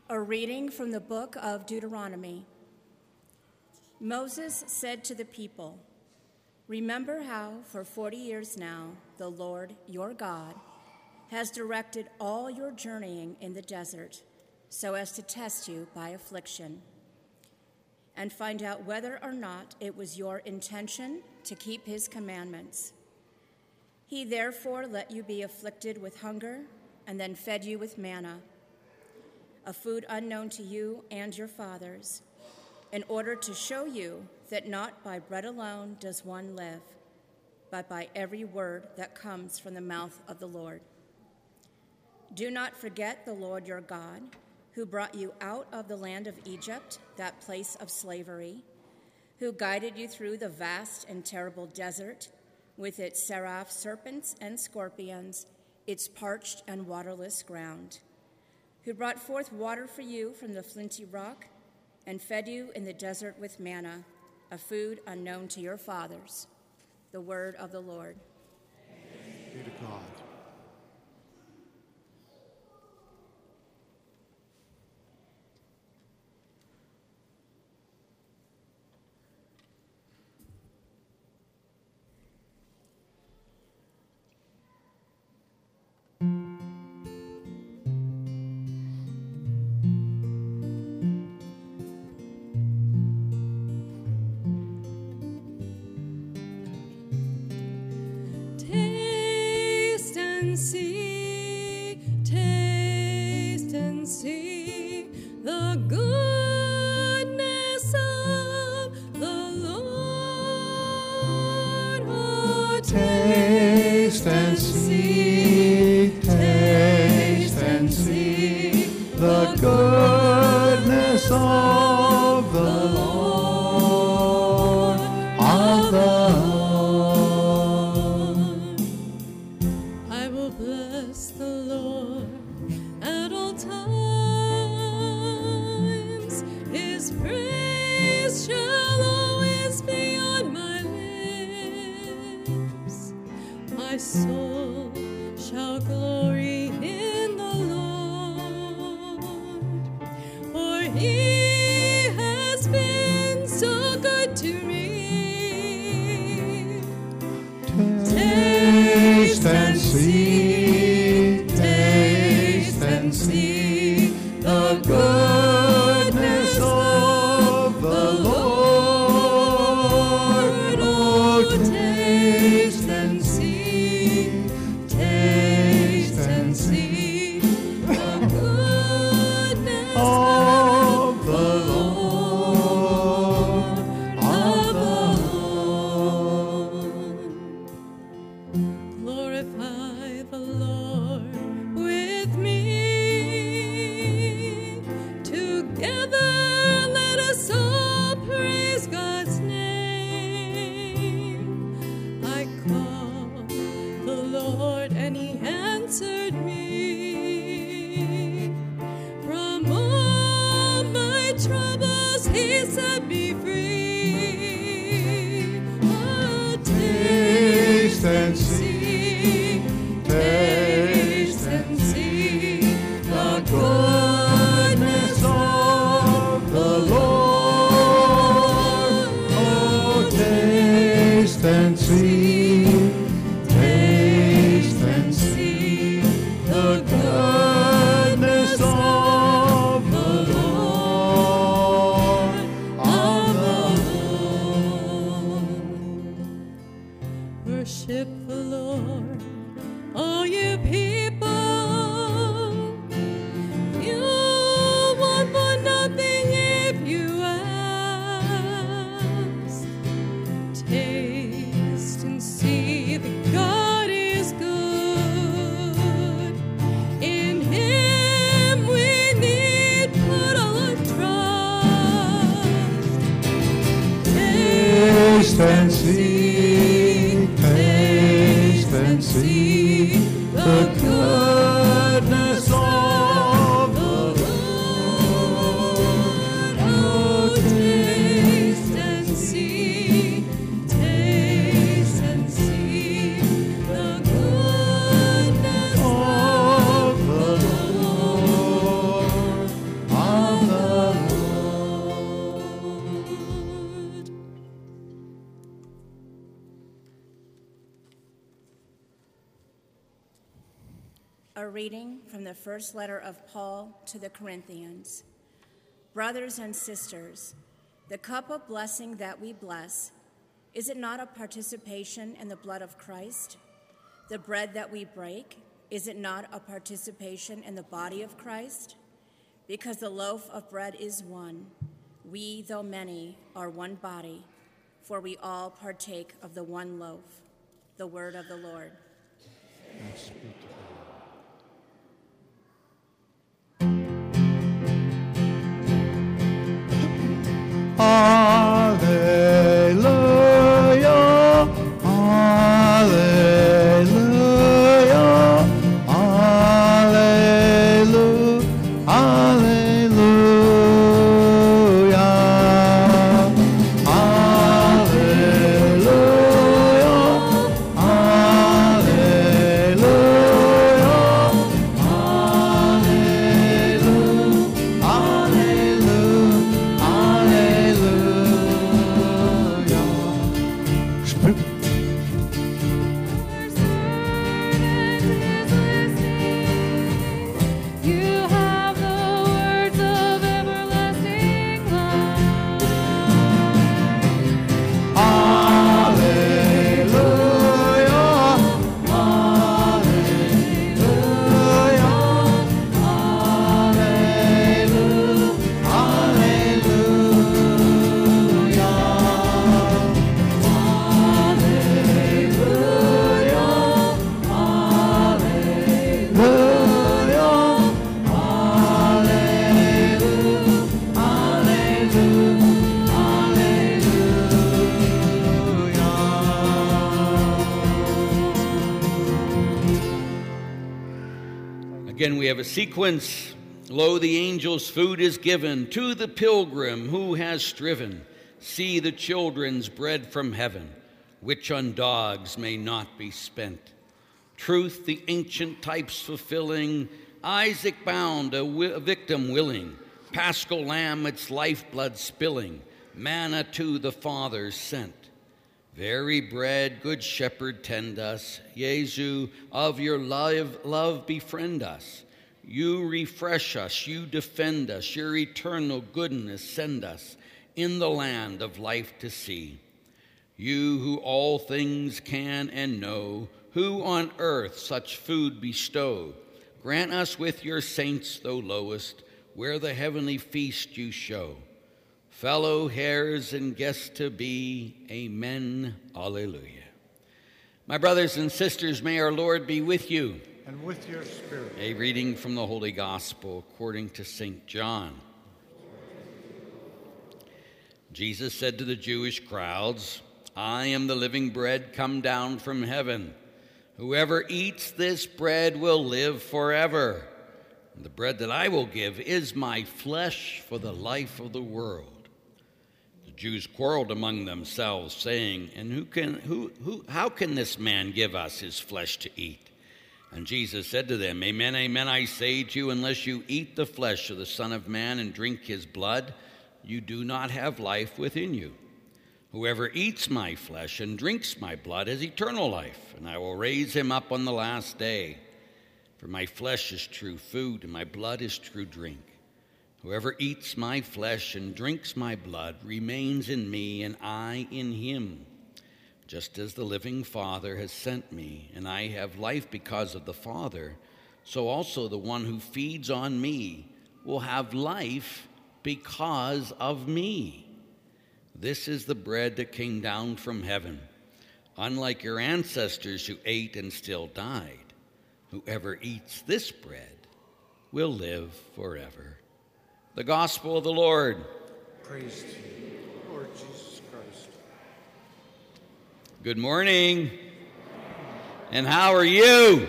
A reading from the book of Deuteronomy. Moses said to the people, "Remember how for 40 years now the Lord your God has directed all your journeying in the desert so as to test you by affliction and find out whether or not it was your intention to keep his commandments. He therefore let you be afflicted with hunger and then fed you with manna, a food unknown to you and your fathers, in order to show you that not by bread alone does one live, but by every word that comes from the mouth of the Lord. Do not forget the Lord your God, who brought you out of the land of Egypt, that place of slavery, who guided you through the vast and terrible desert with its seraph serpents and scorpions, its parched and waterless ground, who brought forth water for you from the flinty rock and fed you in the desert with manna, a food unknown to your fathers." The word of the Lord. Be to God. Taste and see the goodness of the Lord. Oh, taste and see the goodness of the Lord, of the soul shall glory in the Lord, for he has been so good to me. Taste and see the goodness of the Lord. Oh, taste and see the goodness of the Lord, of the Lord. Glorify the Lord with me. Together let us all praise God's name. I called the Lord and he answered me. A reading from the first letter of Paul to the Corinthians. Brothers and sisters, the cup of blessing that we bless, is it not a participation in the blood of Christ? The bread that we break, is it not a participation in the body of Christ? Because the loaf of bread is one, we, though many, are one body, for we all partake of the one loaf. The word of the Lord. Thanks be to God. Hallelujah, hallelujah, hallelujah, hallelujah, You have the words of everlasting life. Again, we have a sequence. Lo, the angel's food is given to the pilgrim who has striven. See the children's bread from heaven, which on dogs may not be spent. Truth, the ancient types fulfilling, Isaac bound, a victim willing, Paschal lamb its lifeblood spilling, manna to the fathers sent. Very bread, good shepherd, tend us. Jesu, of your love befriend us. You refresh us, you defend us, your eternal goodness send us in the land of life to see. You who all things can and know, who on earth such food bestow, grant us with your saints, though lowest, where the heavenly feast you show. Fellow heirs and guests to be, amen, alleluia. My brothers and sisters, may our Lord be with you. And with your spirit. A reading from the Holy Gospel according to St. John. Jesus said to the Jewish crowds, I am the living bread come down from heaven. Whoever eats this bread will live forever. And the bread that I will give is my flesh for the life of the world. The Jews quarreled among themselves, saying, And how can this man give us his flesh to eat? And Jesus said to them, Amen, amen, I say to you, unless you eat the flesh of the Son of Man and drink his blood, you do not have life within you. Whoever eats my flesh and drinks my blood has eternal life, and I will raise him up on the last day. For my flesh is true food, and my blood is true drink. Whoever eats my flesh and drinks my blood remains in me, and I in him. Just as the living Father has sent me, and I have life because of the Father, so also the one who feeds on me will have life because of me. This is the bread that came down from heaven. Unlike your ancestors who ate and still died, whoever eats this bread will live forever. The Gospel of the Lord. Praise to you, Lord Jesus Christ. Good morning. And how are you?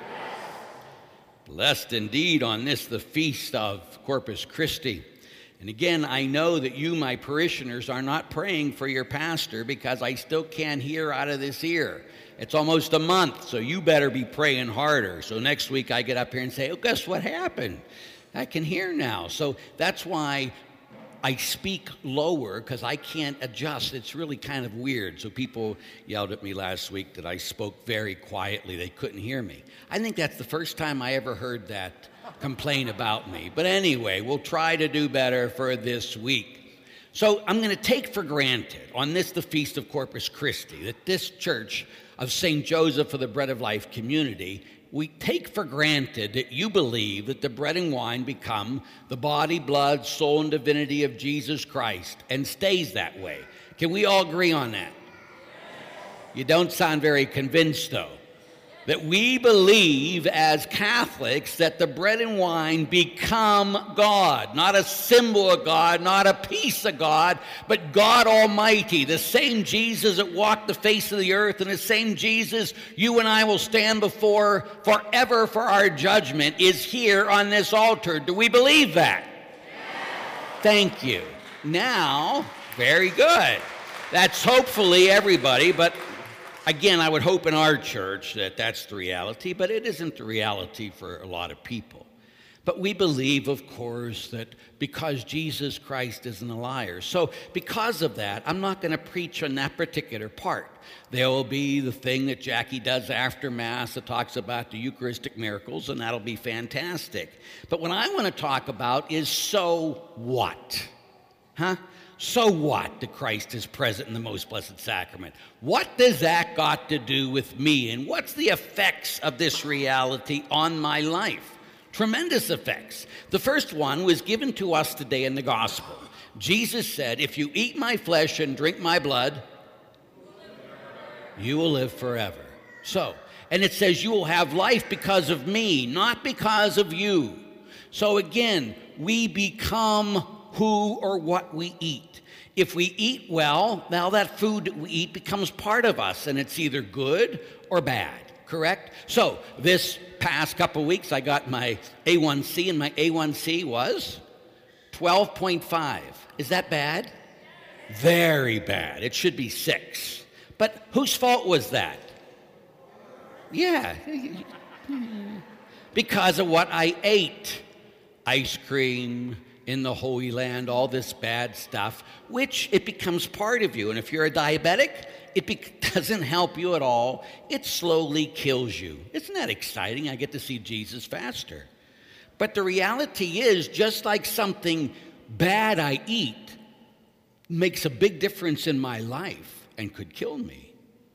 Blessed indeed on this, the feast of Corpus Christi. And again, I know that you, my parishioners, are not praying for your pastor because I still can't hear out of this ear. It's almost a month, so you better be praying harder. So next week I get up here and say, oh, guess what happened? I can hear now. So that's why I speak lower because I can't adjust. It's really kind of weird. So people yelled at me last week that I spoke very quietly. They couldn't hear me. I think that's the first time I ever heard that complaint about me. But anyway, we'll try to do better for this week. So I'm going to take for granted on this, the Feast of Corpus Christi, that this church of St. Joseph of the Bread of Life community, we take for granted that you believe that the bread and wine become the body, blood, soul, and divinity of Jesus Christ and stays that way. Can we all agree on that? You don't sound very convinced, though. That we believe as Catholics that the bread and wine become God, not a symbol of God, not a piece of God, but God Almighty, the same Jesus that walked the face of the earth and the same Jesus you and I will stand before forever for our judgment is here on this altar. Do we believe that? Yes. Thank you. Now, very good. That's hopefully everybody, but again, I would hope in our church that that's the reality, but it isn't the reality for a lot of people. But we believe, of course, that because Jesus Christ isn't a liar. So because of that, I'm not going to preach on that particular part. There will be the thing that Jackie does after Mass that talks about the Eucharistic miracles, and that'll be fantastic. But what I want to talk about is so what? So what that Christ is present in the most blessed sacrament? What does that got to do with me? And what's the effects of this reality on my life? Tremendous effects. The first one was given to us today in the gospel. Jesus said, if you eat my flesh and drink my blood, you will live forever. So, and it says you will have life because of me, not because of you. So again, we become who or what we eat. If we eat well, now that food that we eat becomes part of us, and it's either good or bad, correct? So this past couple weeks, I got my A1C, and my A1C was 12.5. Is that bad? Very bad. It should be 6. But whose fault was that? Yeah. Because of what I ate. Ice cream in the Holy Land, all this bad stuff, which it becomes part of you. And if you're a diabetic, it doesn't help you at all. It slowly kills you. Isn't that exciting? I get to see Jesus faster. But the reality is, just like something bad I eat makes a big difference in my life and could kill me,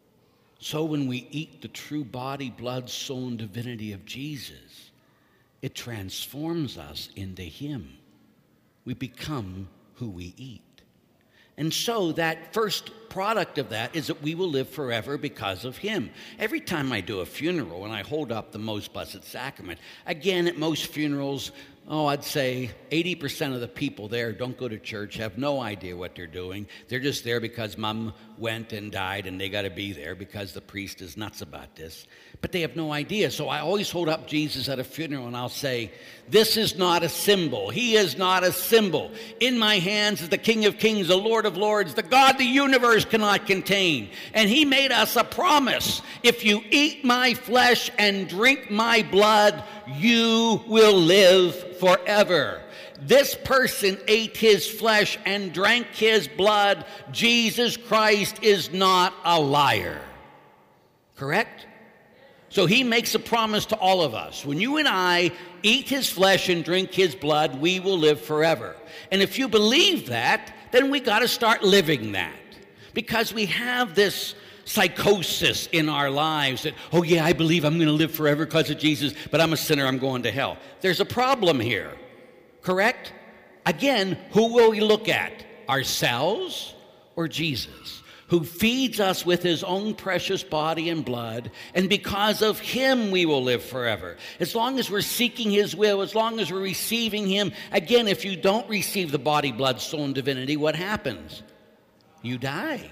so when we eat the true body, blood, soul, and divinity of Jesus, it transforms us into Him. We become who we eat. And so that first product of that is that we will live forever because of Him. Every time I do a funeral and I hold up the most blessed sacrament, again, at most funerals, I'd say 80% of the people there don't go to church, have no idea what they're doing. They're just there because mom went and died and they got to be there because the priest is nuts about this. But they have no idea. So I always hold up Jesus at a funeral and I'll say, this is not a symbol. He is not a symbol. In my hands is the King of Kings, the Lord of Lords, the God the universe cannot contain. And He made us a promise. If you eat my flesh and drink my blood, you will live forever. This person ate His flesh and drank His blood. Jesus Christ is not a liar. Correct? So He makes a promise to all of us. When you and I eat His flesh and drink His blood, we will live forever. And if you believe that, then we got to start living that. Because we have this psychosis in our lives that, oh yeah, I believe I'm going to live forever because of Jesus, but I'm a sinner, I'm going to hell. There's a problem here, correct? Again, who will we look at? Ourselves or Jesus, who feeds us with His own precious body and blood, and because of Him we will live forever. As long as we're seeking His will, as long as we're receiving Him. Again, if you don't receive the body, blood, soul, and divinity, what happens? You die.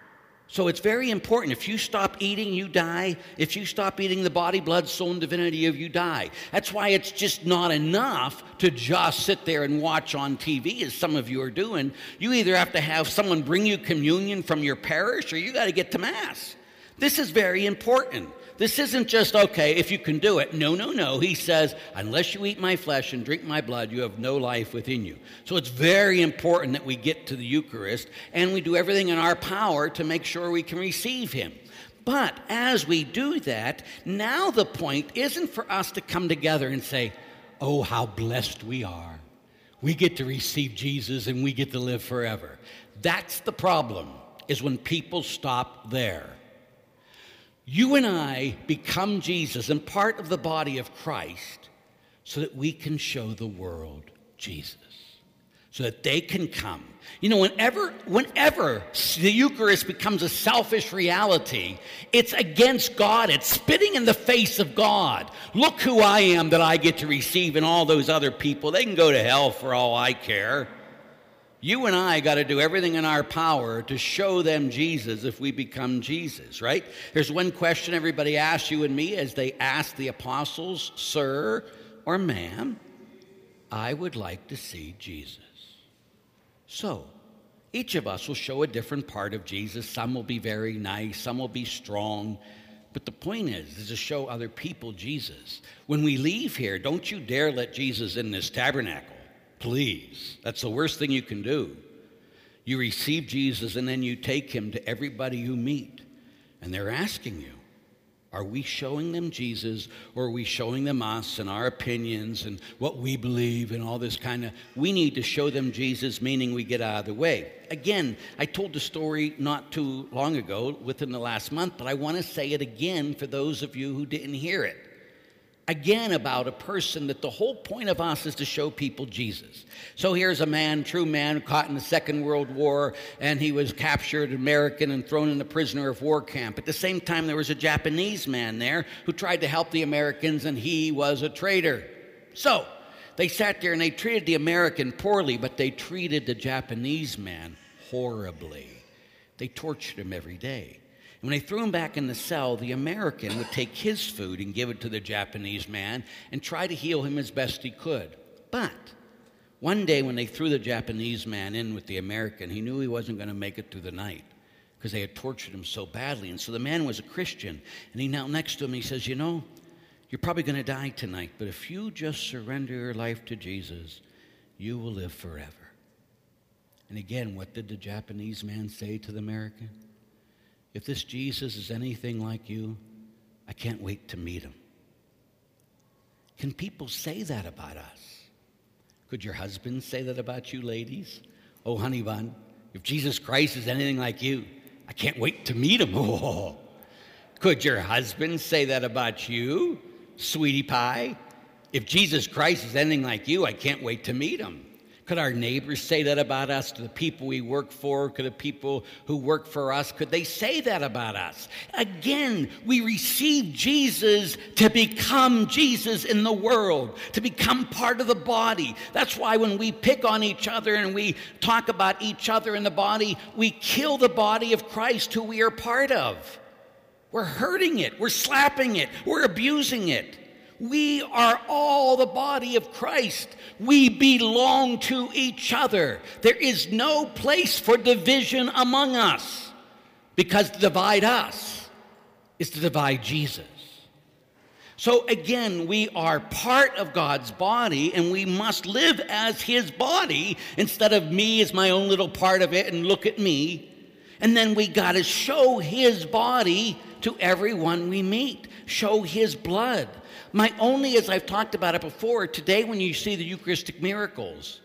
So it's very important. If you stop eating, you die. If you stop eating the body, blood, soul, and divinity of you die. That's why it's just not enough to just sit there and watch on TV, as some of you are doing. You either have to have someone bring you communion from your parish, or you got to get to Mass. This is very important. This isn't just, okay, if you can do it. No. He says, unless you eat my flesh and drink my blood, you have no life within you. So it's very important that we get to the Eucharist and we do everything in our power to make sure we can receive him. But as we do that, now the point isn't for us to come together and say, oh, how blessed we are. We get to receive Jesus and we get to live forever. That's the problem, is when people stop there. You and I become Jesus and part of the body of Christ so that we can show the world Jesus, so that they can come. You know, whenever the Eucharist becomes a selfish reality, it's against God. It's spitting in the face of God. Look who I am that I get to receive, and all those other people, they can go to hell for all I care. You and I got to do everything in our power to show them Jesus if we become Jesus, right? There's one question everybody asks you and me as they ask the apostles, sir or ma'am, I would like to see Jesus. So, each of us will show a different part of Jesus. Some will be very nice, some will be strong. But the point is to show other people Jesus. When we leave here, don't you dare let Jesus in this tabernacle. Please. That's the worst thing you can do. You receive Jesus and then you take him to everybody you meet. And they're asking you, are we showing them Jesus, or are we showing them us and our opinions and what we believe and all this kind of... We need to show them Jesus, meaning we get out of the way. Again, I told the story not too long ago, within the last month, but I want to say it again for those of you who didn't hear it. Again, about a person that the whole point of us is to show people Jesus. So here's a man, true man, caught in the Second World War, and he was captured, American, and thrown in a prisoner of war camp. At the same time, there was a Japanese man there who tried to help the Americans, and he was a traitor. So they sat there and they treated the American poorly, but they treated the Japanese man horribly. They tortured him every day. And when they threw him back in the cell, the American would take his food and give it to the Japanese man and try to heal him as best he could. But one day when they threw the Japanese man in with the American, he knew he wasn't going to make it through the night because they had tortured him so badly. And so the man was a Christian, and he knelt next to him, he says, you know, you're probably going to die tonight, but if you just surrender your life to Jesus, you will live forever. And again, what did the Japanese man say to the American? If this Jesus is anything like you, I can't wait to meet him. Can people say that about us? Could your husband say that about you, ladies? Oh, honey bun, if Jesus Christ is anything like you, I can't wait to meet him. Oh. Could your husband say that about you, sweetie pie? If Jesus Christ is anything like you, I can't wait to meet him. Could our neighbors say that about us, to the people we work for? Could the people who work for us, could they say that about us? Again, we receive Jesus to become Jesus in the world, to become part of the body. That's why when we pick on each other and we talk about each other in the body, we kill the body of Christ, who we are part of. We're hurting it. We're slapping it. We're abusing it. We are all the body of Christ. We belong to each other. There is no place for division among us, because to divide us is to divide Jesus. So again, we are part of God's body, and we must live as his body instead of me as my own little part of it and look at me. And then we got to show his body to everyone we meet, show his blood. As I've talked about it before, today when you see the Eucharistic miracles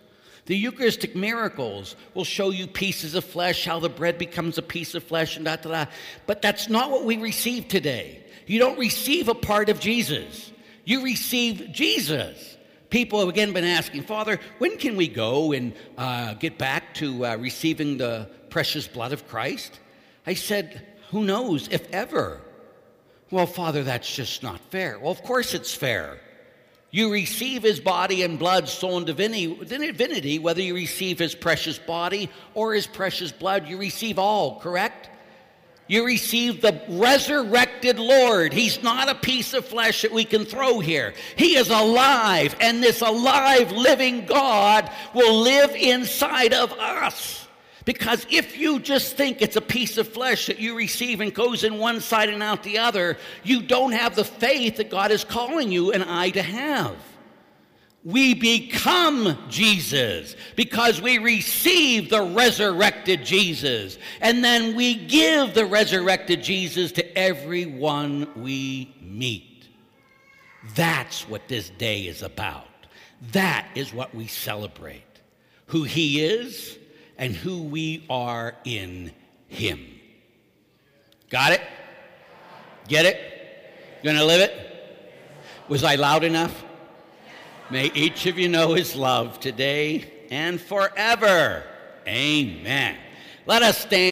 will show you pieces of flesh, how the bread becomes a piece of flesh, and da-da-da. But that's not what we receive today. You don't receive a part of Jesus. You receive Jesus. People have again been asking, Father, when can we go and get back to receiving the precious blood of Christ? I said, who knows, if ever. Well, Father, that's just not fair. Well, of course it's fair. You receive his body and blood, soul, and divinity, whether you receive his precious body or his precious blood, you receive all, correct? You receive the resurrected Lord. He's not a piece of flesh that we can throw here. He is alive, and this alive, living God will live inside of us. Because if you just think it's a piece of flesh that you receive and goes in one side and out the other, you don't have the faith that God is calling you and I to have. We become Jesus because we receive the resurrected Jesus. And then we give the resurrected Jesus to everyone we meet. That's what this day is about. That is what we celebrate. Who he is and who we are in him. Got it? Get it? Gonna live it? Was I loud enough? May each of you know his love today and forever. Amen. Let us stand.